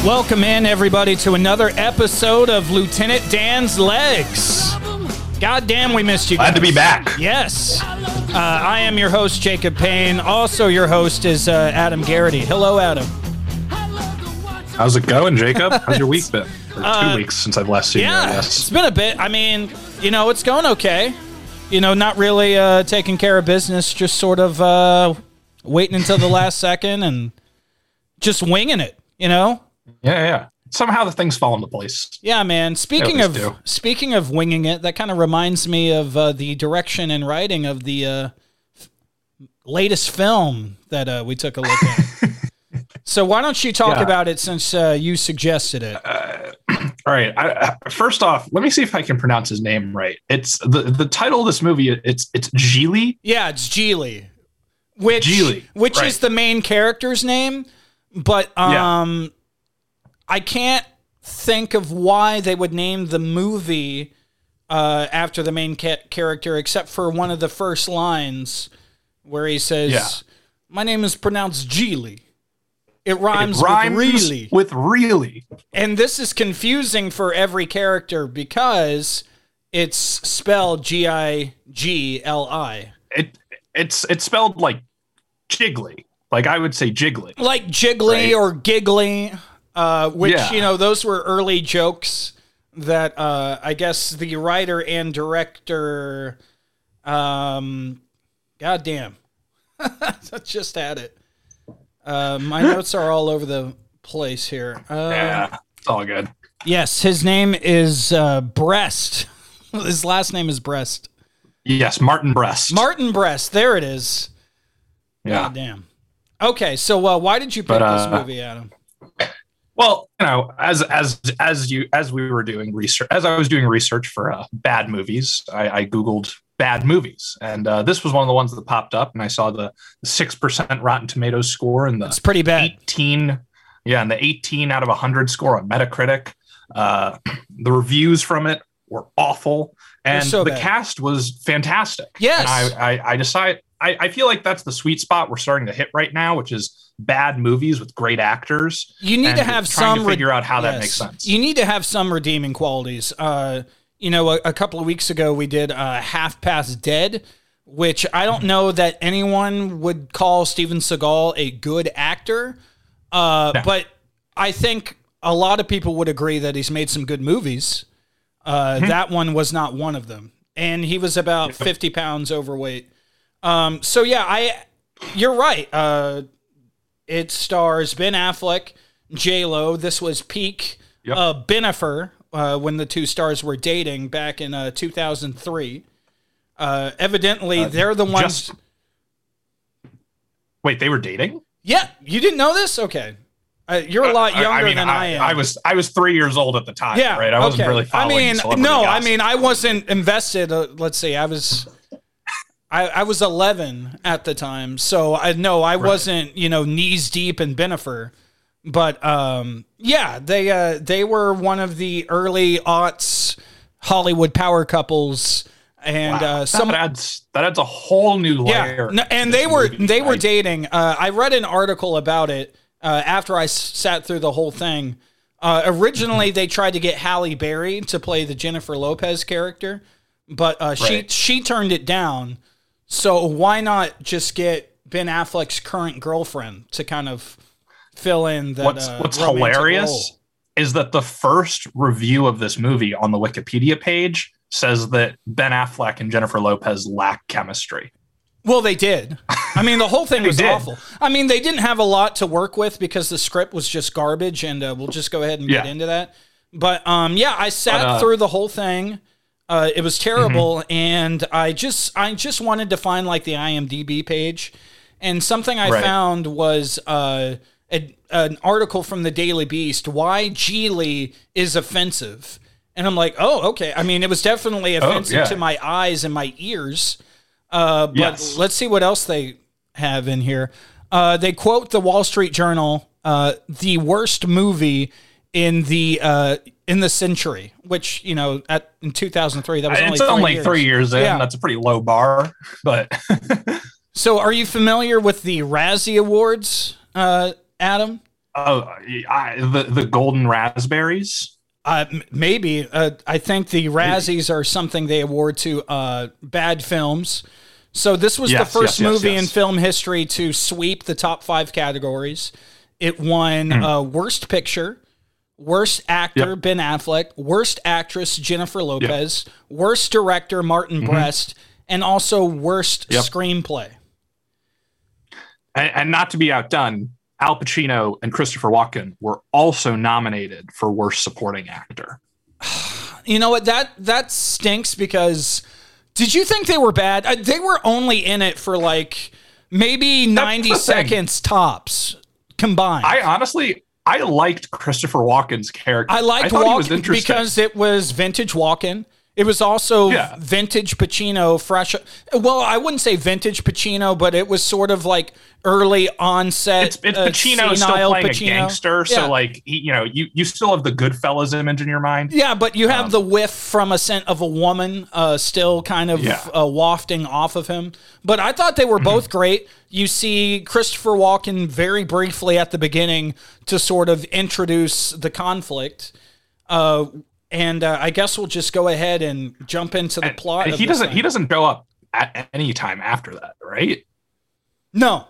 Welcome in, everybody, to another episode of Lieutenant Dan's Legs. Goddamn, we missed you guys. Glad to be back. Yes. I am your host, Jacob Payne. Also, your host is Adam Garrity. Hello, Adam. How's it going, Jacob? How's your week been? Or 2 weeks since I've last seen you, I guess. It's been a bit. I mean, it's going okay. Not really taking care of business, just sort of waiting until the last second and just winging it, Yeah. Somehow the things fall into place. Yeah, man. Speaking of winging it, that kind of reminds me of the direction and writing of the latest film that we took a look at. So why don't you talk about it since you suggested it? All right. First off, let me see if I can pronounce his name right. It's the title of this movie. It's Geely. Yeah, it's Geely, which right. is the main character's name, but I can't think of why they would name the movie after the main character, except for one of the first lines where he says, "My name is pronounced Geely. It rhymes with really." And this is confusing for every character because it's spelled Gigli. It's spelled like jiggly. Like I would say jiggly. Like jiggly, right? Or giggly. Which, those were early jokes that I guess the writer and director, goddamn, I just had it. My notes are all over the place here. It's all good. Yes, his name is Brest. His last name is Brest. Yes, Martin Brest. Martin Brest, there it is. Yeah. Goddamn. Okay, so why did you pick this movie, Adam? Well, as we were doing research, as I was doing research for bad movies, I Googled bad movies, and this was one of the ones that popped up, and I saw the 6% Rotten Tomatoes score and it's pretty bad. 18 out of 100 score on Metacritic. The reviews from it were awful, and the cast was fantastic. Yes, and I feel like that's the sweet spot we're starting to hit right now, which is bad movies with great actors. You need to have some figure out how that makes sense. You need to have some redeeming qualities. A couple of weeks ago we did Half Past Dead, which I don't know that anyone would call Steven Seagal a good actor, no. But I think a lot of people would agree that he's made some good movies. That one was not one of them, and he was about 50 pounds overweight. You're right. It stars Ben Affleck, J-Lo. This was peak Bennifer when the two stars were dating back in 2003. Evidently, they're the ones... Wait, they were dating? Yeah, you didn't know this? Okay. You're a lot younger than I am. I was 3 years old at the time, right? I wasn't really following gossip. I wasn't invested. Let's see, I was 11 at the time, so I wasn't, knees deep in Bennifer, but they were one of the early aughts Hollywood power couples, and that adds a whole new layer. Yeah, and they were dating. I read an article about it after I sat through the whole thing. Originally, they tried to get Halle Berry to play the Jennifer Lopez character, but she turned it down. So why not just get Ben Affleck's current girlfriend to kind of fill in that? What's hilarious is that the first review of this movie on the Wikipedia page says that Ben Affleck and Jennifer Lopez lack chemistry. Well, they did. I mean, the whole thing was awful. I mean, they didn't have a lot to work with because the script was just garbage, and we'll just go ahead and get into that. But I sat through the whole thing. It was terrible, and I just wanted to find like the IMDb page, and something I found was an article from the Daily Beast, why Geely is offensive, and I'm like, oh, okay. I mean, it was definitely offensive to my eyes and my ears, but let's see what else they have in here. They quote the Wall Street Journal, the worst movie in the century, which, in 2003, that was only 3 years in. Yeah. That's a pretty low bar, but. So are you familiar with the Razzie Awards, Adam? the Golden Raspberries. Maybe. I think the Razzies are something they award to bad films. So this was the first movie in film history to sweep the top 5 categories. It won Worst Picture, Worst Actor, Ben Affleck, Worst Actress, Jennifer Lopez, Worst Director, Martin Brest, and also Worst Screenplay. And not to be outdone, Al Pacino and Christopher Walken were also nominated for Worst Supporting Actor. You know what? That stinks because did you think they were bad? They were only in it for like maybe 90 seconds tops combined. I liked Christopher Walken's character. I liked Walken because it was vintage Walken. It was also vintage Pacino, fresh. Well, I wouldn't say vintage Pacino, but it was sort of like early onset. It's Pacino still playing a gangster, so like you still have the Goodfellas image in your mind. Yeah, but you have the whiff from a scent of a woman still kind of wafting off of him. But I thought they were both great. You see Christopher Walken very briefly at the beginning to sort of introduce the conflict. And I guess we'll just go ahead and jump into the plot. He doesn't go up at any time after that, right? No.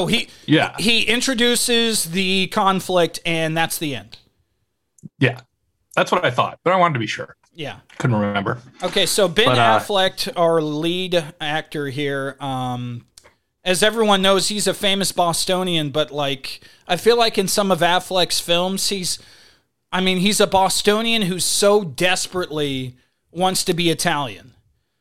He introduces the conflict, and that's the end. Yeah, that's what I thought, but I wanted to be sure. Yeah, couldn't remember. Okay, so Ben Affleck, our lead actor here, as everyone knows, he's a famous Bostonian, but like I feel like in some of Affleck's films, he's a Bostonian who so desperately wants to be Italian.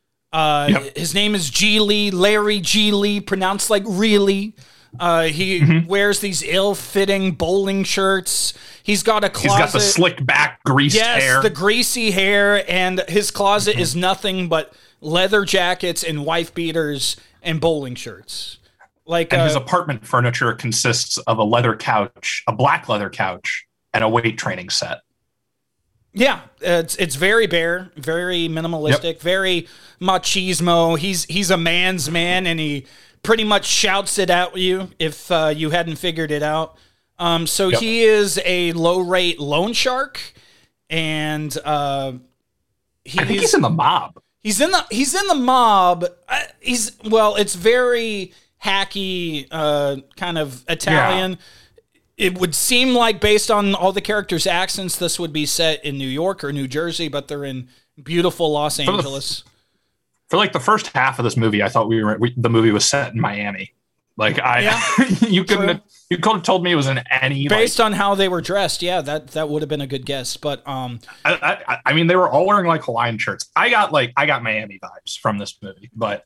His name is G. Lee, Larry G. Lee, pronounced like really. He wears these ill-fitting bowling shirts. He's got a closet. He's got the slick back, greased hair. Yes, the greasy hair, and his closet is nothing but leather jackets and wife beaters and bowling shirts. And his apartment furniture consists of a leather couch, a black leather couch, and a weight training set. Yeah, it's very bare, very minimalistic, very machismo. He's a man's man, and he pretty much shouts it at you if you hadn't figured it out. He is a low-rate loan shark, and I think he's in the mob. He's in the mob. It's very hacky, kind of Italian. Yeah. It would seem like, based on all the characters' accents, this would be set in New York or New Jersey, but they're in beautiful Los Angeles. For like the first half of this movie, I thought the movie was set in Miami. Like you could have told me it was in any. Based on how they were dressed, yeah, that would have been a good guess. But I mean, they were all wearing like Hawaiian shirts. I got Miami vibes from this movie, but.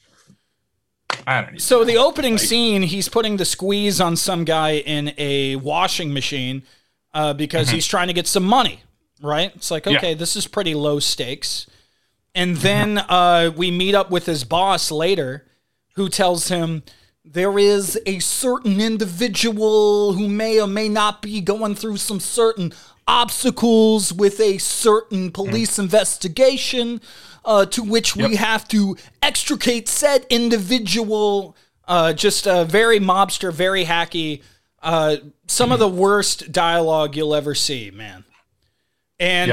So the opening scene, he's putting the squeeze on some guy in a washing machine because he's trying to get some money, right? It's like, okay, this is pretty low stakes. And then we meet up with his boss later who tells him there is a certain individual who may or may not be going through some certain obstacles with a certain police investigation to which we have to extricate said individual. Just very mobster, very hacky. Some of the worst dialogue you'll ever see, man. And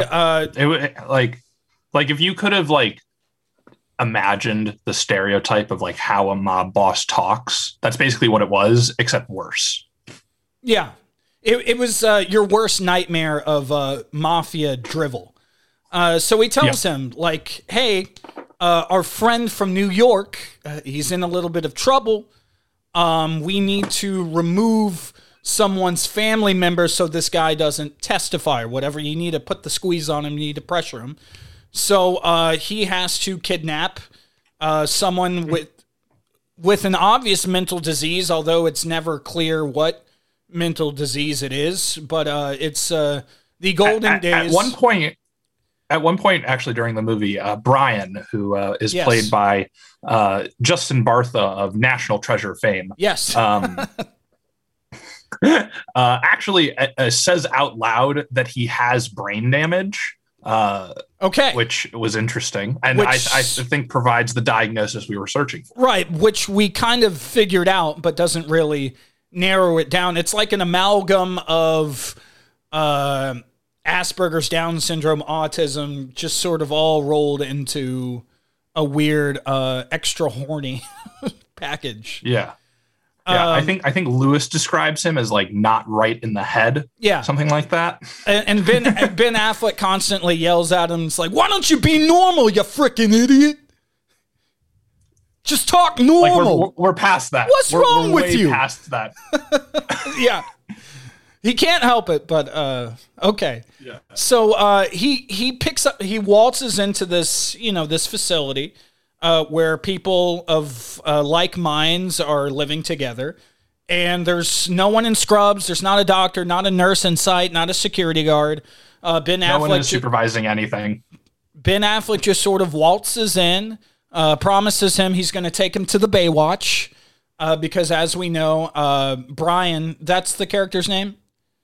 if you could have imagined the stereotype of like how a mob boss talks, that's basically what it was, except worse. Yeah. It was your worst nightmare of mafia drivel. So he tells him, like, hey, our friend from New York, he's in a little bit of trouble. We need to remove someone's family member so this guy doesn't testify or whatever. You need to put the squeeze on him. You need to pressure him. So he has to kidnap someone with an obvious mental disease, although it's never clear what mental disease it is. But it's the golden days. At one point, actually, during the movie, Brian, who is played by Justin Bartha of National Treasure fame. Yes. Actually says out loud that he has brain damage. Which was interesting. And I think provides the diagnosis we were searching for. Right, which we kind of figured out, but doesn't really narrow it down. It's like an amalgam of Asperger's, Down syndrome, autism, just sort of all rolled into a weird, extra horny package. Yeah. Yeah, I think Lewis describes him as like not right in the head. Yeah. Something like that. And Ben Affleck constantly yells at him. It's like, why don't you be normal, you freaking idiot? Just talk normal. Like we're past that. What's wrong with you? Past that. Yeah. He can't help it, but okay. Yeah. So he waltzes into this, this facility where people of like minds are living together, and there's no one in scrubs. There's not a doctor, not a nurse in sight, not a security guard. No one is supervising anything. Ben Affleck just sort of waltzes in, promises him he's going to take him to the Baywatch, because as we know, Brian, that's the character's name?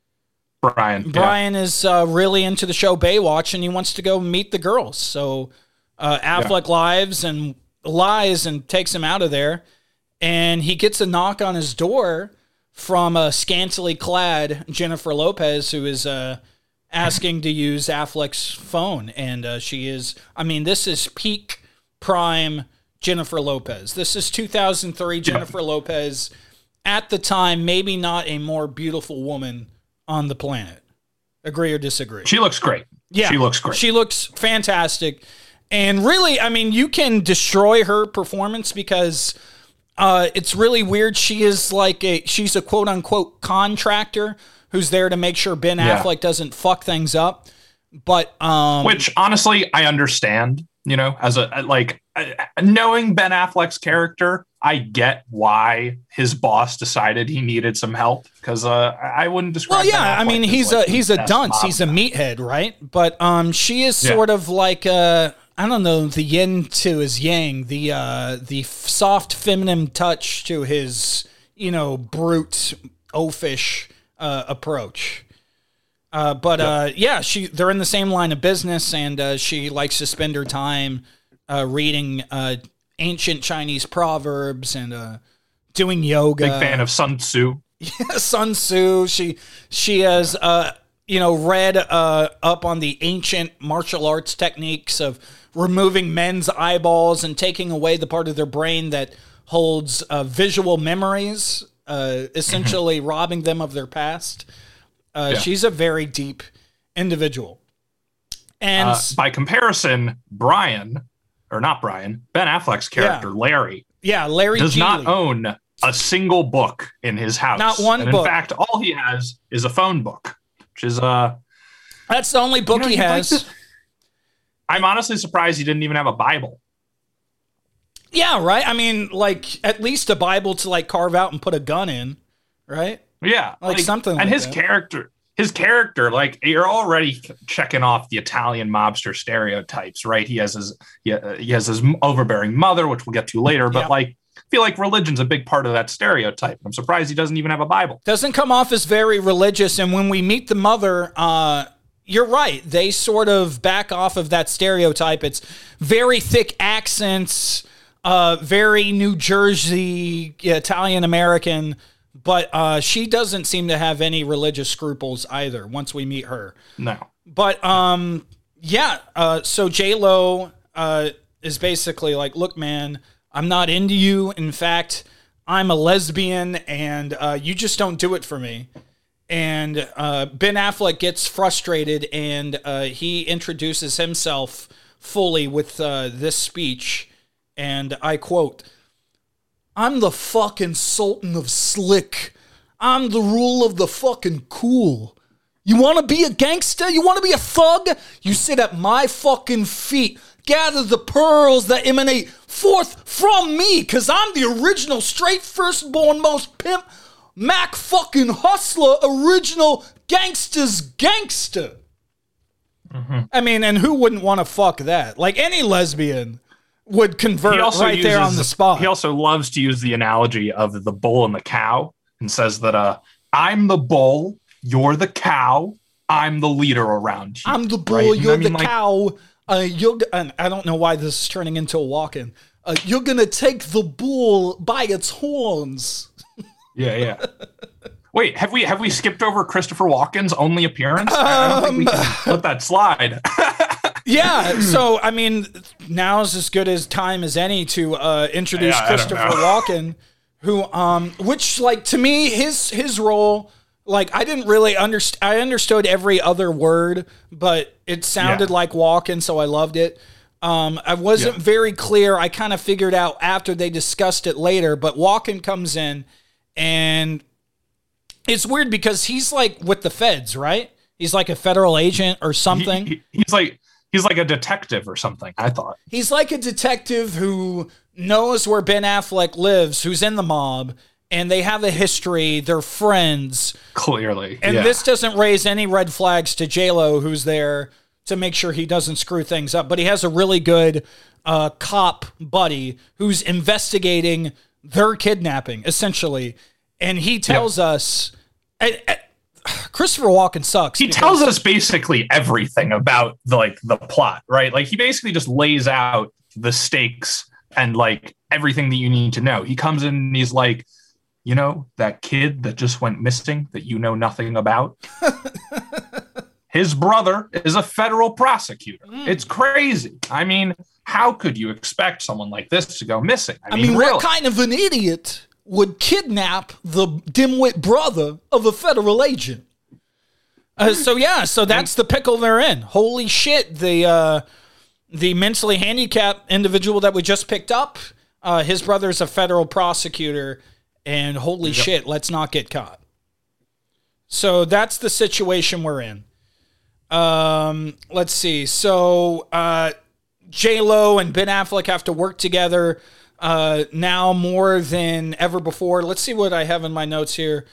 Brian is really into the show Baywatch, and he wants to go meet the girls. So Affleck lies and takes him out of there, and he gets a knock on his door from a scantily clad Jennifer Lopez, who is asking to use Affleck's phone. And she is, this is peak prime Jennifer Lopez. This is 2003 Jennifer Lopez. At the time, maybe not a more beautiful woman on the planet. Agree or disagree? She looks great. Yeah. She looks great. She looks fantastic. And really, you can destroy her performance because it's really weird. She's a quote unquote contractor who's there to make sure Ben Affleck doesn't fuck things up. But which honestly, I understand, as knowing Ben Affleck's character, I get why his boss decided he needed some help, because I wouldn't describe. Well, yeah, he's a dunce, he's a meathead, right? But she is sort of like I don't know, the yin to his yang, the soft feminine touch to his brute oafish approach. They're in the same line of business, and she likes to spend her time reading ancient Chinese proverbs and doing yoga. Big fan of Sun Tzu. Yeah, Sun Tzu. She has read up on the ancient martial arts techniques of removing men's eyeballs and taking away the part of their brain that holds visual memories, essentially robbing them of their past. She's a very deep individual. And by comparison, Ben Affleck's character, Larry. Yeah, Larry does Geely. not own a single book in his house. Not one book. In fact, all he has is a phone book, which is that's the only book he has. I'm honestly surprised he didn't even have a Bible. Yeah, right? At least a Bible to carve out and put a gun in, right? Yeah. Something like that. And his character, you're already checking off the Italian mobster stereotypes, right? He has his overbearing mother, which we'll get to later, but I feel like religion's a big part of that stereotype. I'm surprised he doesn't even have a Bible. Doesn't come off as very religious, and when we meet the mother, you're right. They sort of back off of that stereotype. It's very thick accents, very New Jersey, Italian American. But she doesn't seem to have any religious scruples either once we meet her. No. But, so J-Lo is basically like, look, man, I'm not into you. In fact, I'm a lesbian, and you just don't do it for me. And Ben Affleck gets frustrated, and he introduces himself fully with this speech. And I quote, "I'm the fucking Sultan of Slick. I'm the rule of the fucking cool. You want to be a gangster? You want to be a thug? You sit at my fucking feet. Gather the pearls that emanate forth from me, because I'm the original straight firstborn most pimp Mac fucking hustler, original gangster's gangster." Mm-hmm. And who wouldn't want to fuck that? Any lesbian would convert right there on the spot. He also loves to use the analogy of the bull and the cow, and says that I'm the bull, you're the cow, I'm the leader around you. I'm the bull, right? You're the cow. And I don't know why this is turning into a walk-in. You're gonna take the bull by its horns. Yeah, yeah. Wait, have we skipped over Christopher Walken's only appearance? I don't think we can let that slide. Yeah, so I mean, now's as good as time as any to introduce Christopher Walken, who, which, like, to me, his role, like, I didn't really understand. I understood every other word, but it sounded like Walken, so I loved it. I wasn't very clear. I kind of figured out after they discussed it later, but Walken comes in, and it's weird because he's like with the feds, right? He's like a federal agent or something. He's like a detective or something, I thought. He's like a detective who knows where Ben Affleck lives, who's in the mob, and they have a history. They're friends. Clearly. And this doesn't raise any red flags to J-Lo, who's there to make sure he doesn't screw things up. But he has a really good cop buddy who's investigating their kidnapping, essentially. And he tells us... Christopher Walken sucks. He tells us basically everything about the plot, right? Like, he basically just lays out the stakes and like everything that you need to know. He comes in and he's like, you know, that kid that just went missing that you know nothing about? His brother is a federal prosecutor. It's crazy. I mean, how could you expect someone like this to go missing? I mean really? What kind of an idiot would kidnap the dimwit brother of a federal agent? So that's the pickle they're in. Holy shit, the mentally handicapped individual that we just picked up, his brother's a federal prosecutor, and holy shit, let's not get caught. So that's the situation we're in. Let's see. So J-Lo and Ben Affleck have to work together now more than ever before. Let's see what I have in my notes here.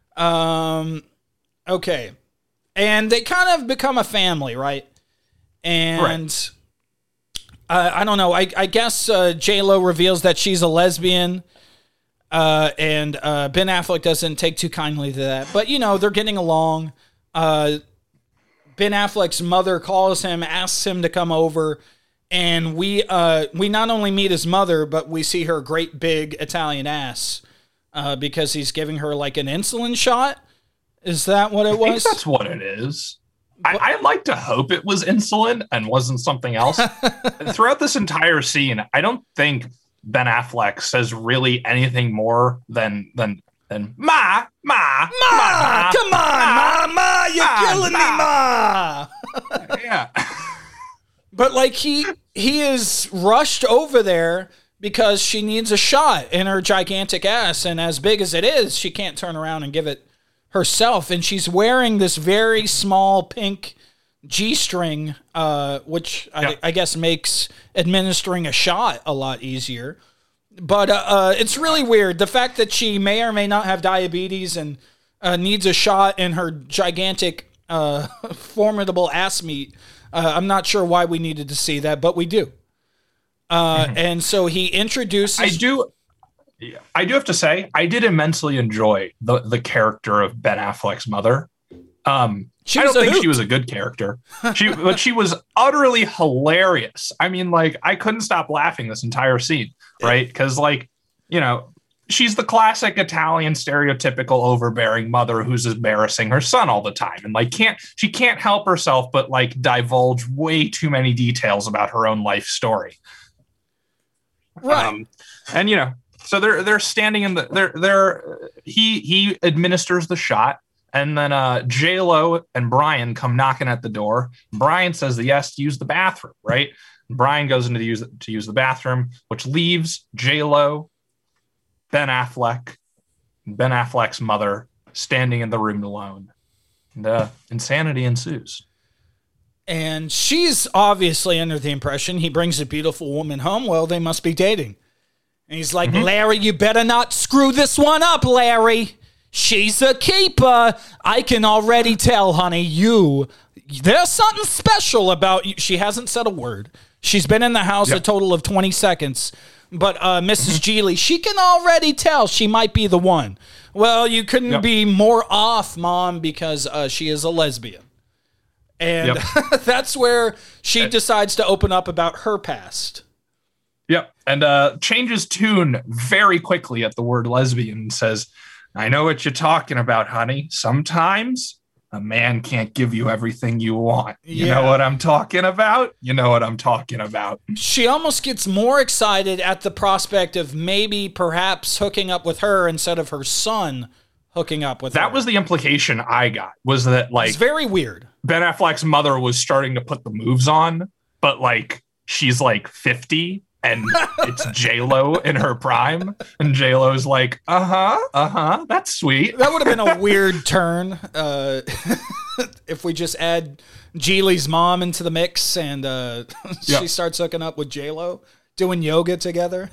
Okay. And they kind of become a family, right? And I don't know. I guess J-Lo reveals that she's a lesbian, and Ben Affleck doesn't take too kindly to that. But, you know, they're getting along. Ben Affleck's mother calls him, asks him to come over, and we not only meet his mother, but we see her great big Italian ass because he's giving her like an insulin shot. Is that what it was? I think that's what it is. I like to hope it was insulin and wasn't something else. Throughout this entire scene, I don't think Ben Affleck says really anything more than ma, come on, ma, you're killing me, ma. Yeah. But like he is rushed over there because she needs a shot in her gigantic ass, and as big as it is, she can't turn around and give it herself, and she's wearing this very small pink G-string, which I guess makes administering a shot a lot easier. But it's really weird. The fact that she may or may not have diabetes and needs a shot in her gigantic, formidable ass meat. I'm not sure why we needed to see that, but we do. And so he introduces... I do have to say, I did immensely enjoy the character of Ben Affleck's mother. I don't think she was a good character, but she was utterly hilarious. I mean, like, I couldn't stop laughing this entire scene, right? Because, like, you know, she's the classic Italian stereotypical overbearing mother who's embarrassing her son all the time, and like she can't help herself but like divulge way too many details about her own life story. Right, and you know. So they're standing in he administers the shot, and then J-Lo and Brian come knocking at the door. Brian says yes to use the bathroom, right? Brian goes into to use the bathroom, which leaves J-Lo, Ben Affleck's mother standing in the room alone. And insanity ensues. And she's obviously under the impression he brings a beautiful woman home. Well, they must be dating. And he's like, Larry, you better not screw this one up, Larry. She's a keeper. I can already tell, honey, there's something special about you. She hasn't said a word. She's been in the house a total of 20 seconds. But Mrs. Geely, she can already tell she might be the one. Well, you couldn't be more off, Mom, because she is a lesbian. And that's where she decides to open up about her past. Yep. And changes tune very quickly at the word lesbian and says, I know what you're talking about, honey. Sometimes a man can't give you everything you want. You know what I'm talking about? You know what I'm talking about. She almost gets more excited at the prospect of maybe perhaps hooking up with her instead of her son hooking up with her. That was the implication I got, was that, like, it's very weird. Ben Affleck's mother was starting to put the moves on, but, like, she's like 50 and it's J-Lo in her prime, and J-Lo's like, that's sweet. That would have been a weird turn if we just add Geely's mom into the mix and she starts hooking up with J-Lo, doing yoga together.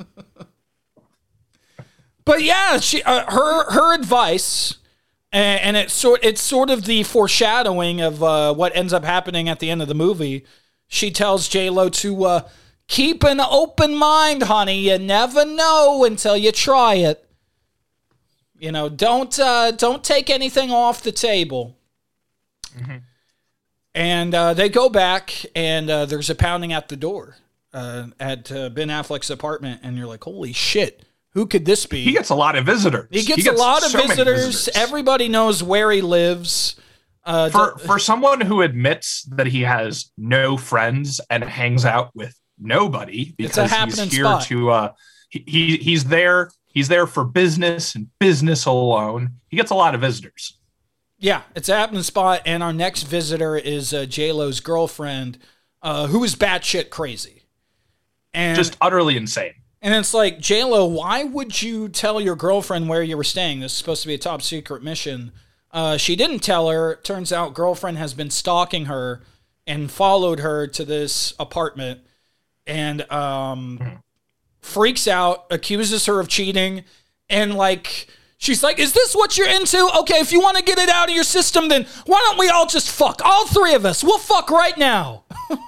But yeah, she her advice, and it's sort of the foreshadowing of what ends up happening at the end of the movie. She tells J-Lo to keep an open mind, honey. You never know until you try it. You know, don't take anything off the table. Mm-hmm. And they go back, and there's a pounding at the door at Ben Affleck's apartment, and you're like, holy shit. Who could this be? He gets a lot of visitors. He gets a lot of visitors. Everybody knows where he lives. For someone who admits that he has no friends and hangs out with nobody because he's here spot. He's there for business and business alone. He gets a lot of visitors. Yeah, it's a happening spot. And our next visitor is J-Lo's girlfriend, who is batshit crazy. And just utterly insane. And it's like, J-Lo, why would you tell your girlfriend where you were staying? This is supposed to be a top secret mission. She didn't tell her. Turns out girlfriend has been stalking her and followed her to this apartment and freaks out, accuses her of cheating. And like, she's like, is this what you're into? Okay, if you want to get it out of your system, then why don't we all just fuck? All three of us. We'll fuck right now.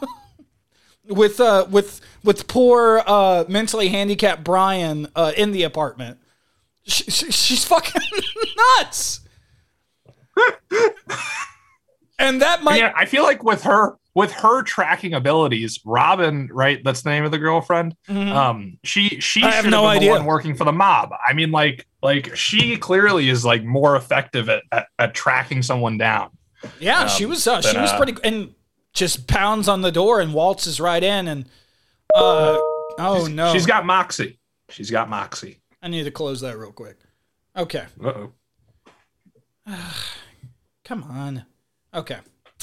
With poor mentally handicapped Brian in the apartment. She's fucking nuts. And that might... I feel like with her tracking abilities, Robin, right? That's the name of the girlfriend. Mm-hmm. She should have been the one working for the mob. I mean, like she clearly is like more effective at tracking someone down. Yeah, she was pretty... And just pounds on the door and waltzes right in and oh no. She's got moxie. I need to close that real quick. Okay. Uh-oh. Come on. Okay.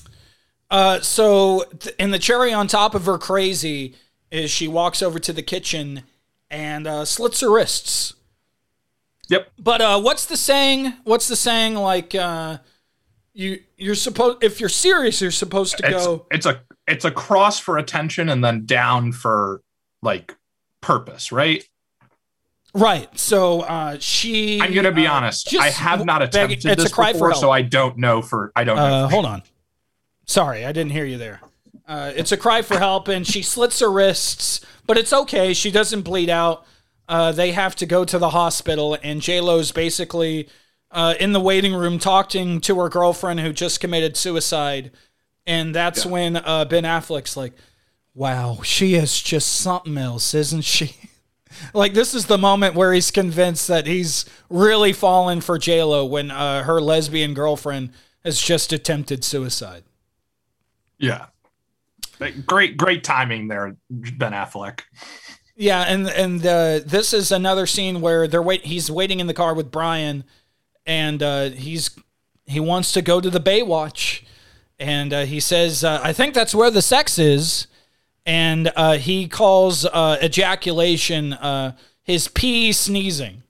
So and the cherry on top of her crazy is she walks over to the kitchen and slits her wrists. Yep. But what's the saying? Like you're supposed, if you're serious, you're supposed to go. It's a cross for attention and then down for like purpose, right? Right. So I'm gonna be honest. I have not attempted this before, so I don't know. Hold on. Sorry, I didn't hear you there. It's a cry for help, and she slits her wrists, but it's okay. She doesn't bleed out. They have to go to the hospital, and J-Lo's basically in the waiting room talking to her girlfriend who just committed suicide. And that's when Ben Affleck's like, wow, she is just something else, isn't she? Like, this is the moment where he's convinced that he's really fallen for J-Lo when her lesbian girlfriend has just attempted suicide. Yeah. Great timing there, Ben Affleck. Yeah, and this is another scene where he's waiting in the car with Brian, and he wants to go to the Baywatch, and he says, I think that's where the sex is, and he calls ejaculation his pee sneezing.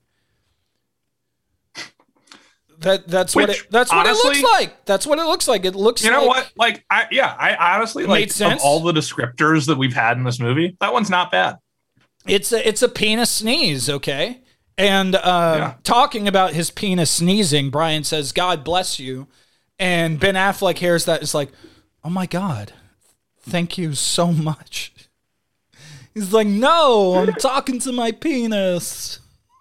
That's what it looks like. That's what it looks like. It looks. You know what? Like, I honestly like of all the descriptors that we've had in this movie, that one's not bad. It's a penis sneeze, okay? And talking about his penis sneezing, Brian says, "God bless you," and Ben Affleck hears that, is like, "Oh my God, thank you so much." He's like, "No, I'm talking to my penis."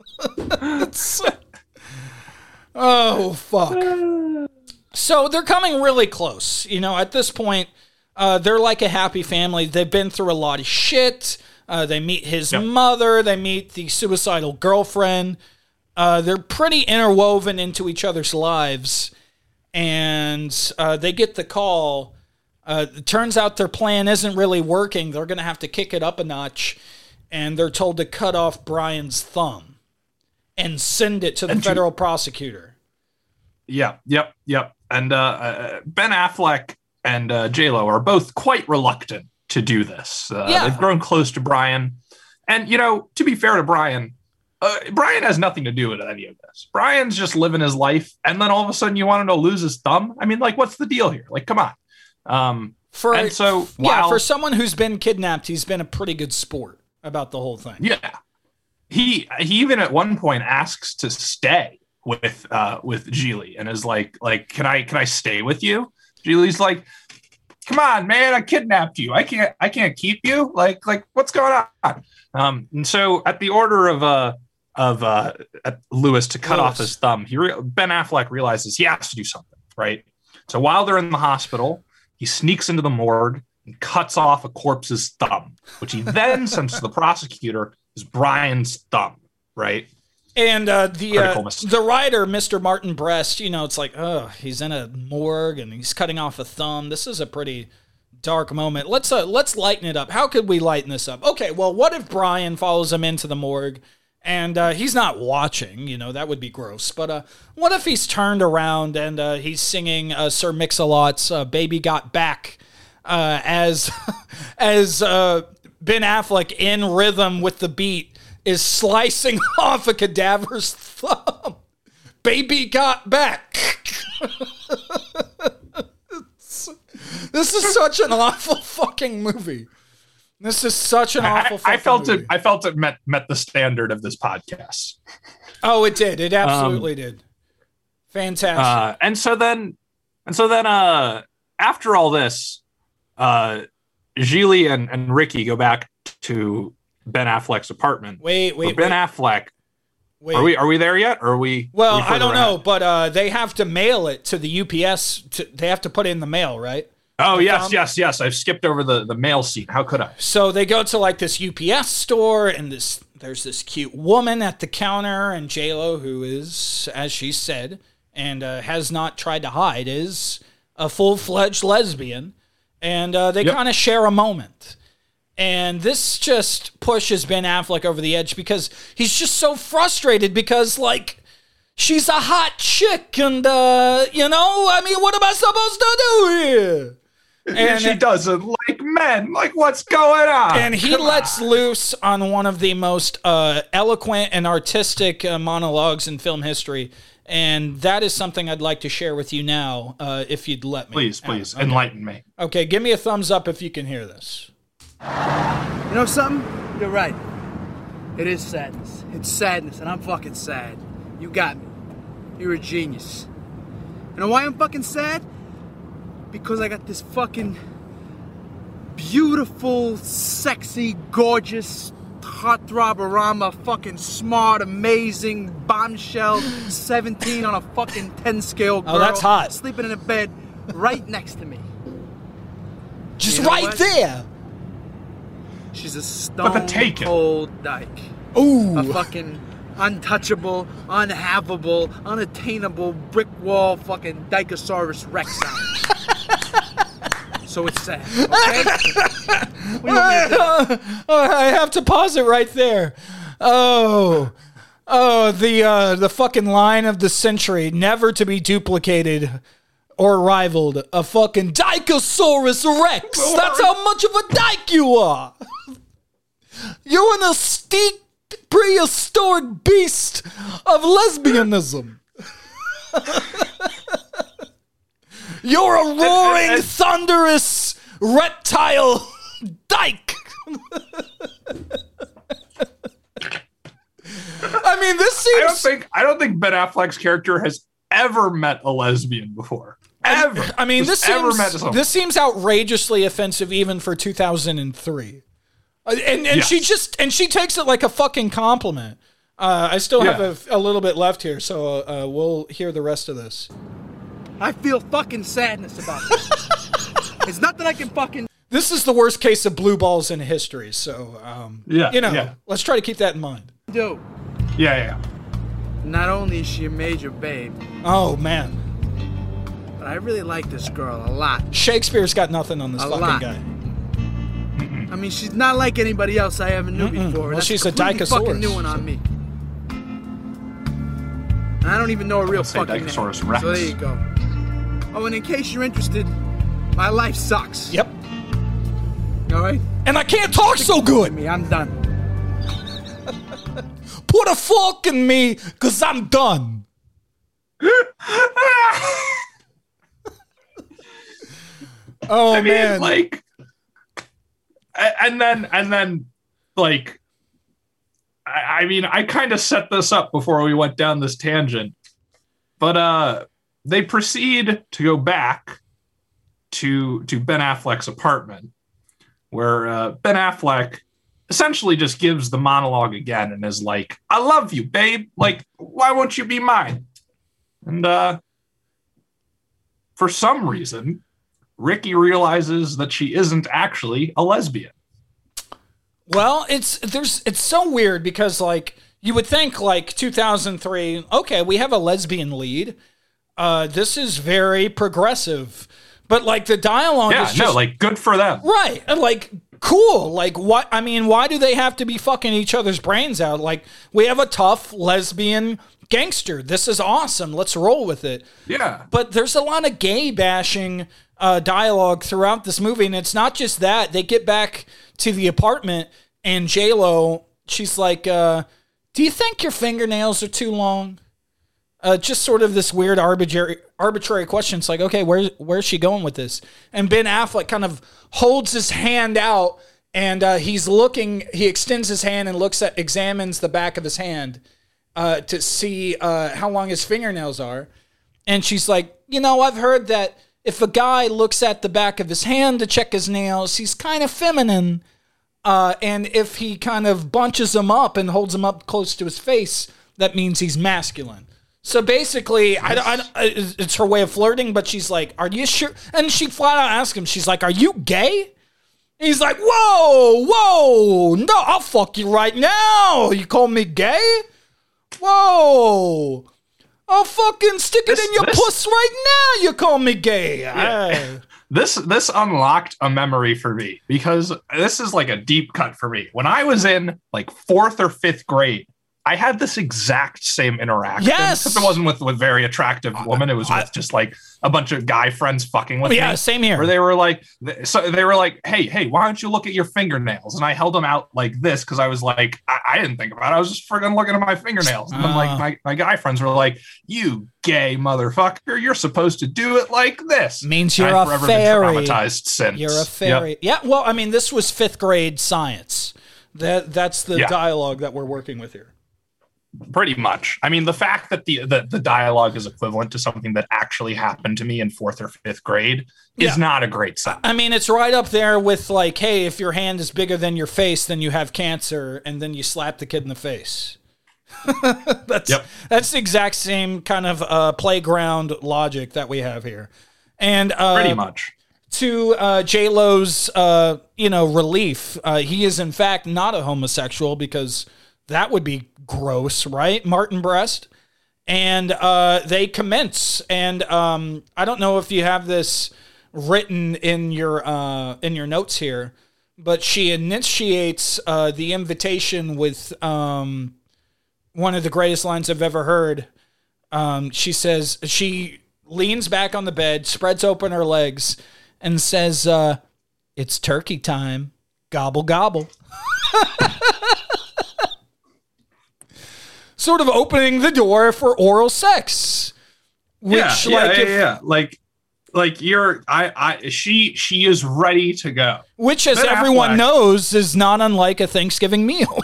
Oh, fuck. So they're coming really close. You know, at this point, they're like a happy family. They've been through a lot of shit. They meet his mother. They meet the suicidal girlfriend. They're pretty interwoven into each other's lives, and they get the call. It turns out their plan isn't really working. They're going to have to kick it up a notch, and they're told to cut off Brian's thumb and send it to the federal prosecutor. Yep. And Ben Affleck and J-Lo are both quite reluctant to do this. They've grown close to Brian. And, to be fair to Brian, Brian has nothing to do with any of this. Brian's just living his life, and then all of a sudden you want him to lose his thumb? I mean, what's the deal here? Come on. For someone who's been kidnapped, he's been a pretty good sport about the whole thing. Yeah. He even at one point asks to stay with Geely and is like, can I stay with you? Geely's like, come on, man, I kidnapped you. I can't keep you. Like what's going on? And so at the order of Lewis to cut off his thumb, Ben Affleck realizes he has to do something, right? So while they're in the hospital, he sneaks into the morgue and cuts off a corpse's thumb, which he then sends to the prosecutor as Brian's thumb, right? And the writer, Mr. Martin Brest, it's like, he's in a morgue and he's cutting off a thumb. This is a pretty dark moment. Let's lighten it up. How could we lighten this up? Okay, well, what if Brian follows him into the morgue and he's not watching? That would be gross. But what if he's turned around and he's singing Sir Mix-a-Lot's "Baby Got Back" as Ben Affleck in rhythm with the beat is slicing off a cadaver's thumb. Baby got back. This is such an awful fucking movie. This is such an awful fucking movie. I felt it met the standard of this podcast. Oh, it did. It absolutely did. Fantastic. And so then after all this, Geely and Ricky go back to Ben Affleck's apartment. Wait. Ben Affleck. Wait. Are we there yet? Or are we? Well, I don't know, but they have to mail it to the UPS. They have to put it in the mail, right? Oh, yes. I've skipped over the mail scene. How could I? So they go to this UPS store, and there's this cute woman at the counter, and J-Lo, who is, as she said, and has not tried to hide, is a full-fledged lesbian, and they kind of share a moment. And this just pushes Ben Affleck over the edge because he's just so frustrated because, she's a hot chick and, what am I supposed to do here? And she doesn't like men. What's going on? And he lets loose on one of the most eloquent and artistic monologues in film history. And that is something I'd like to share with you now, if you'd let me. Please, okay. Enlighten me. Okay, give me a thumbs up if you can hear this. You know something? You're right. It is sadness. It's sadness, and I'm fucking sad. You got me. You're a genius. You know why I'm fucking sad? Because I got this fucking beautiful, sexy, gorgeous, heartthrob-orama, fucking smart, amazing, bombshell, 17 on a fucking 10-scale girl. Oh, that's hot. Sleeping in a bed right next to me. Just right there. She's a stone-cold dyke. Ooh. A fucking untouchable, unhavable, unattainable, brick wall fucking Dikosaurus Rex sound. So it's sad, okay? I have to pause it right there. Oh, the fucking line of the century, never to be duplicated or rivaled. A fucking Dikosaurus Rex. That's how much of a dyke you are. You're an steep, prehistoric beast of lesbianism. You're a roaring, thunderous reptile dyke. I mean, this seems... I don't think Ben Affleck's character has ever met a lesbian before. Ever. I mean, this seems outrageously offensive even for 2003. And yes. she takes it like a fucking compliment. I still have a little bit left here, so we'll hear the rest of this. I feel fucking sadness about this. It's not that I can fucking... This is the worst case of blue balls in history, so, let's try to keep that in mind. Do. Yeah. Not only is she a major babe. Oh, man. But I really like this girl a lot. Shakespeare's got nothing on this fucking guy. I mean, she's not like anybody else I ever knew before. Well, That's she's a fucking Dicosaurus. new one on me. And I don't even know her real fucking name. Rex. So there you go. Oh, and in case you're interested, my life sucks. Yep. All right? And I can't talk so good. I'm done. Put a fork in me, because I'm done. Oh, man. Like, and then, like, I mean, I kind of set this up before we went down this tangent, but they proceed to go back to Ben Affleck's apartment, where Ben Affleck essentially just gives the monologue again and is like, I love you, babe. Like, why won't you be mine? And for some reason, Ricky realizes that she isn't actually a lesbian. Well, it's so weird because, like, you would think, like, 2003, okay, we have a lesbian lead. This is very progressive. But, like, the dialogue is just... like, good for them. Right. Like, cool. Like, what? I mean, why do they have to be fucking each other's brains out? Like, we have a tough lesbian gangster. This is awesome. Let's roll with it. Yeah. But there's a lot of gay bashing dialogue throughout this movie, and it's not just that. They get back to the apartment, and J-Lo, she's like, do you think your fingernails are too long? Just sort of this weird arbitrary question. It's like, okay, where's she going with this? And Ben Affleck kind of holds his hand out, and he extends his hand and examines the back of his hand to see how long his fingernails are. And she's like, I've heard that if a guy looks at the back of his hand to check his nails, he's kind of feminine. And if he kind of bunches them up and holds them up close to his face, that means he's masculine. So basically, it's her way of flirting, but she's like, are you sure? And she flat out asks him, she's like, are you gay? And he's like, whoa, no, I'll fuck you right now. You call me gay? Whoa. I'll fucking stick it in your puss right now. You call me gay. Yeah. This unlocked a memory for me because this is like a deep cut for me. When I was in like 4th or 5th grade, I had this exact same interaction. Yes. Except it wasn't with very attractive women. It was with just like a bunch of guy friends fucking with me. Yeah, same here. Where they were like, hey, why don't you look at your fingernails? And I held them out like this because I was like, I didn't think about it. I was just friggin' looking at my fingernails. And then like my guy friends were like, you gay motherfucker, you're supposed to do it like this. Means you're a fairy. Been traumatized since. You're a fairy. Yep. Yeah, well, I mean, this was 5th grade science. That's the dialogue that we're working with here. Pretty much. I mean, the fact that the dialogue is equivalent to something that actually happened to me in 4th or 5th grade is not a great sign. I mean, it's right up there with like, hey, if your hand is bigger than your face, then you have cancer, and then you slap the kid in the face. That's the exact same kind of playground logic that we have here. And pretty much. To J-Lo's relief, he is in fact not a homosexual because that would be gross, right? Martin Brest. And they commence. And I don't know if you have this written in your notes here, but she initiates the invitation with one of the greatest lines I've ever heard. She says, she leans back on the bed, spreads open her legs, and says, it's turkey time. Gobble, gobble. Sort of opening the door for oral sex. Which, she is ready to go. Which, as everyone knows, is not unlike a Thanksgiving meal.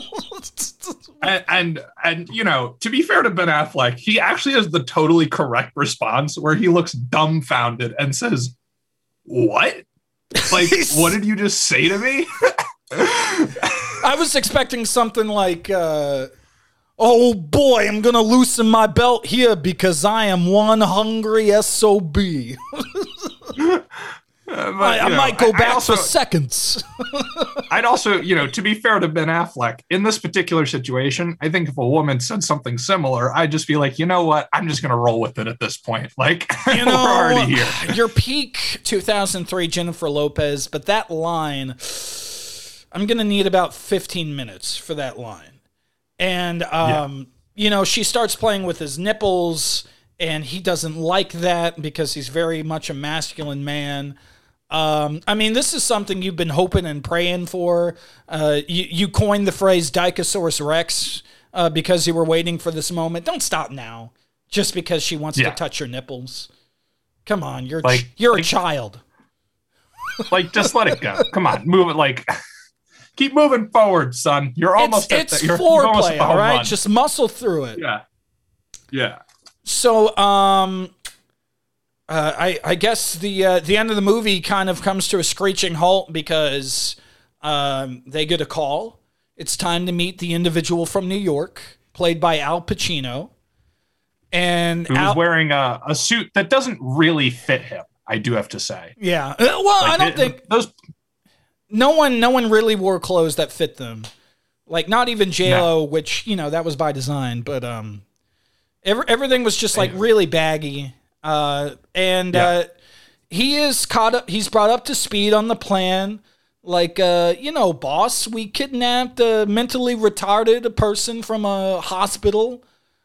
and to be fair to Ben Affleck, he actually has the totally correct response where he looks dumbfounded and says, "What? Like, what did you just say to me?" I was expecting something like, oh boy, I'm going to loosen my belt here because I am one hungry SOB. I might go back for seconds. I'd also, to be fair to Ben Affleck, in this particular situation, I think if a woman said something similar, I'd just be like, you know what? I'm just going to roll with it at this point. Like, we're already here. Your peak 2003 Jennifer Lopez, but that line, I'm going to need about 15 minutes for that line. And, she starts playing with his nipples, and he doesn't like that because he's very much a masculine man. This is something you've been hoping and praying for. You coined the phrase Dicosaurus Rex because you were waiting for this moment. Don't stop now just because she wants to touch your nipples. Come on, you're a child. Like, just let it go. Come on, move it. Keep moving forward, son. You're almost it's foreplay, all right? Run. Just muscle through it. Yeah. So, I guess the end of the movie kind of comes to a screeching halt because they get a call. It's time to meet the individual from New York, played by Al Pacino. And who was wearing a suit that doesn't really fit him, I do have to say. Yeah. Well, I don't think... No one really wore clothes that fit them. Like, not even J-Lo, which, that was by design. But everything was just, really baggy. He is caught up. He's brought up to speed on the plan. Like, boss, we kidnapped a mentally retarded person from a hospital.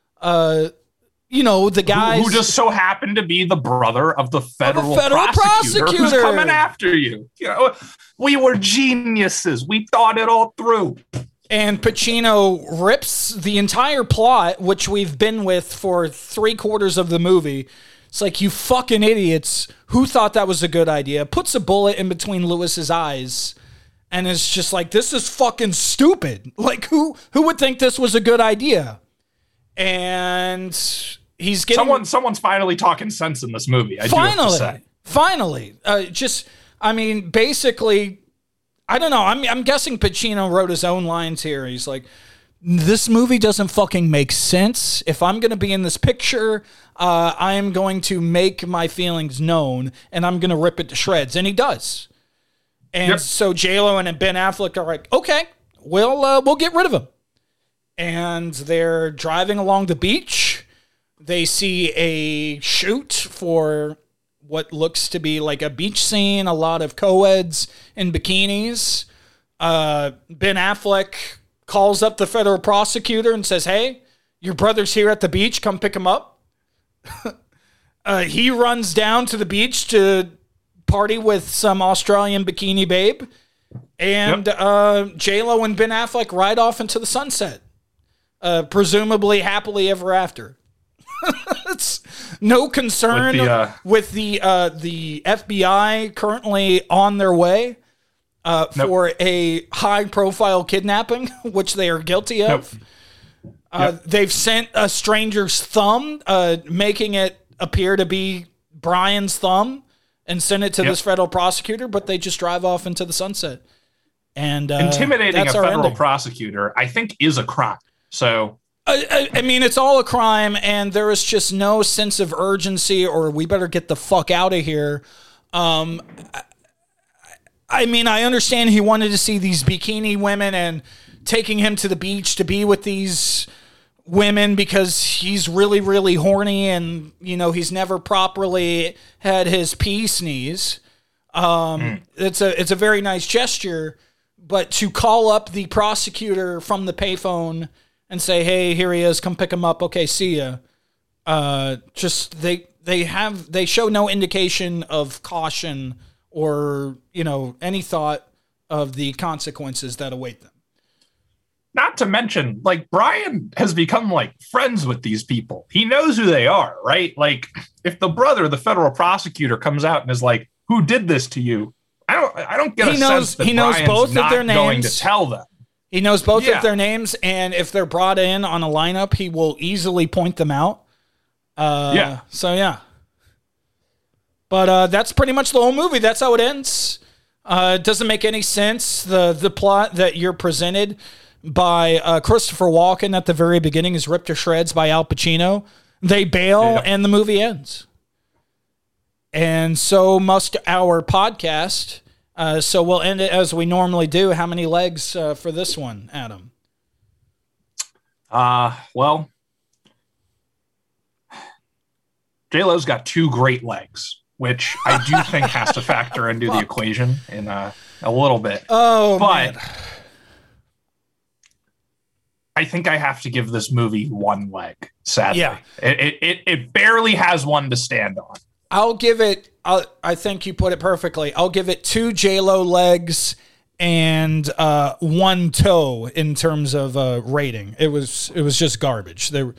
The guy who just so happened to be the brother of the federal prosecutor who's coming after you. We were geniuses. We thought it all through. And Pacino rips the entire plot, which we've been with for 3/4 of the movie. It's like, you fucking idiots. Who thought that was a good idea? Puts a bullet in between Lewis's eyes. And it's just like, this is fucking stupid. Like, who would think this was a good idea? And he's getting... Someone's finally talking sense in this movie, I do have to say. Finally. Basically, I don't know. I'm guessing Pacino wrote his own lines here. He's like, this movie doesn't fucking make sense. If I'm going to be in this picture, I am going to make my feelings known, and I'm going to rip it to shreds. And he does. And so J-Lo and Ben Affleck are like, okay, we'll get rid of him. And they're driving along the beach. They see a shoot for what looks to be like a beach scene, a lot of co-eds in bikinis. Ben Affleck calls up the federal prosecutor and says, hey, your brother's here at the beach. Come pick him up. He runs down to the beach to party with some Australian bikini babe. And J-Lo and Ben Affleck ride off into the sunset. Presumably happily ever after. It's no concern with the FBI currently on their way for a high-profile kidnapping, which they are guilty of. They've sent a stranger's thumb, making it appear to be Brian's thumb, and sent it to this federal prosecutor, but they just drive off into the sunset. And intimidating a federal prosecutor, I think, is a crime. So... it's all a crime, and there is just no sense of urgency or we better get the fuck out of here. I understand he wanted to see these bikini women and taking him to the beach to be with these women because he's really, really horny and, he's never properly had his pee sneeze. It's a very nice gesture, but to call up the prosecutor from the payphone and say, hey, here he is, come pick him up, okay, see ya. They show no indication of caution or, any thought of the consequences that await them. Not to mention, Brian has become, friends with these people. He knows who they are, right? If the brother of the federal prosecutor comes out and is like, who did this to you? I don't get sense that Brian's both of their names. Going to tell them. He knows both of their names, and if they're brought in on a lineup, he will easily point them out. So, yeah. But that's pretty much the whole movie. That's how it ends. It doesn't make any sense. The plot that you're presented by Christopher Walken at the very beginning is ripped to shreds by Al Pacino. They bail, and the movie ends. And so must our podcast. So we'll end it as we normally do. How many legs for this one, Adam? Well, J-Lo's got 2 great legs, which I do think has to factor into the equation in a little bit. Oh, but man. I think I have to give this movie 1 leg, sadly. Yeah. It barely has one to stand on. I'll give it, I think you put it perfectly. I'll give it 2 J-Lo legs and 1 toe in terms of rating. It was just garbage. The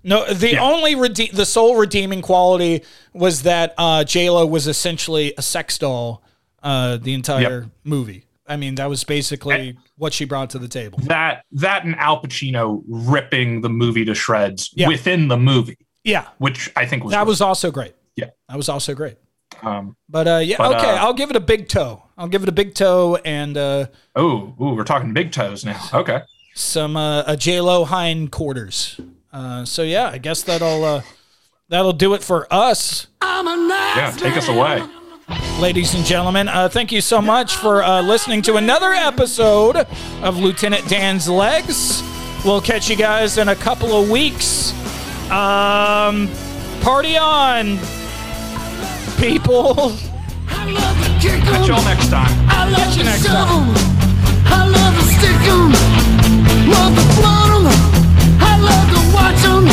sole redeeming quality was that J-Lo was essentially a sex doll the entire movie. I mean, that was basically what she brought to the table. That and Al Pacino ripping the movie to shreds within the movie. Yeah. Which I think was great. Was also great. Yeah. That was also great. I'll give it a big toe. I'll give it a big toe and we're talking big toes now. Okay. Some a J-Lo hind quarters. So yeah, I guess that'll do it for us. Take us away. Ladies and gentlemen, thank you so much for listening to another episode of Lieutenant Dan's Legs. We'll catch you guys in a couple of weeks. Party on, people. Catch y'all next time. Catch you next time. I love to stick 'em, love to float 'em, I love to watch 'em.